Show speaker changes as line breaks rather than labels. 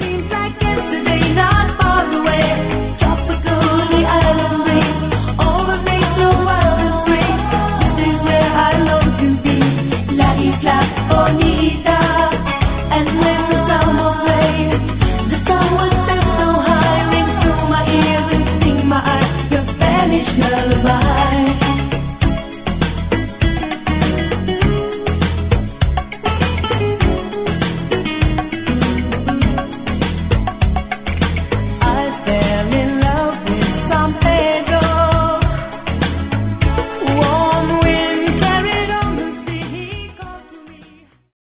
Seems like yesterday, not far away. Tropical, the island breeze overmakes the world is free. This is where I long to be. La isla bonita.